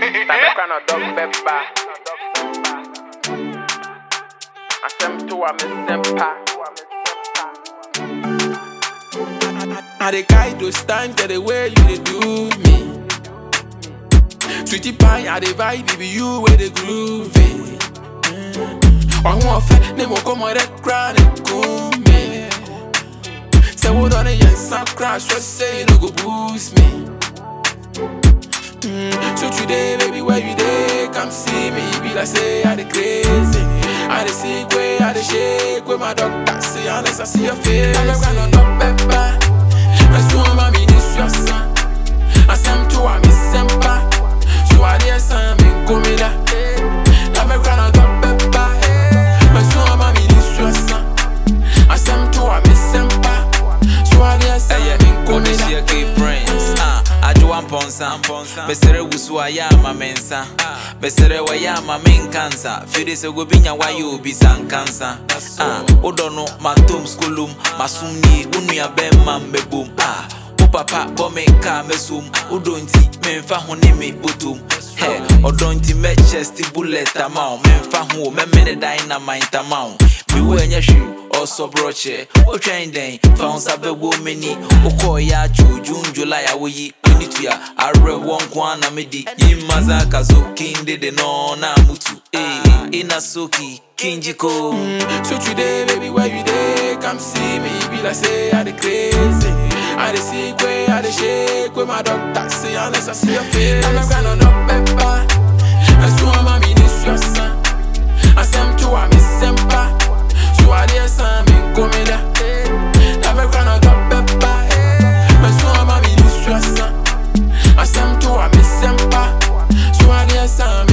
Tameka no dog beba. Asem to a misempa. I dey guide those times that the way you dey do me. Sweetie pie, I dey vibe, baby, you where the groovy. I want fat, name will come on that crowd and cool me. Say what on the yes, I crash, what say you no go boost me. So today, baby, where you dey? Come see me, be like say I dey crazy. I dey sick way, I dey shake with my doctor say unless I see your face. I'm gonna no pepper. I saw mommy this your son. I sam to a misempa. So I dey sam in comida. I'm gonna no pepper. I saw mommy this your son. I sam to a misempa. So I dey sam in comida. I do one ponsa, Besere Wuswaya, my mensa, Besere Wayama, main cancer, Fidis Ogobinya, why you be san cancer. Odono, my tomb schoolum, Masumi, Unia Bemman Beboom, Papa, Bome, Kamesum, Udonti, Menfa Honeme, Butum, Hey, Odonti, Manchester Bullet amount, Menfa who, Memene Dynamite amount, Beware your shoe. Also broche, o train day, found sabe womani, Okoya, June, July, awi, Unitia, I read one kwana midi, Yimazaka, so king did no na mutu, Inasoki, Kinjiko. So today, baby, where you dey? Come see me, be like say I dey crazy. I dey sick way, I dey shake with my doctor say unless I see your face. I'm gonna no pepper. I saw mommy this your son. I sam to a misempa. So I dey sam in comida. I'm gonna no pepper. I saw mommy this your son. I sam to a misempa. So I dey sam.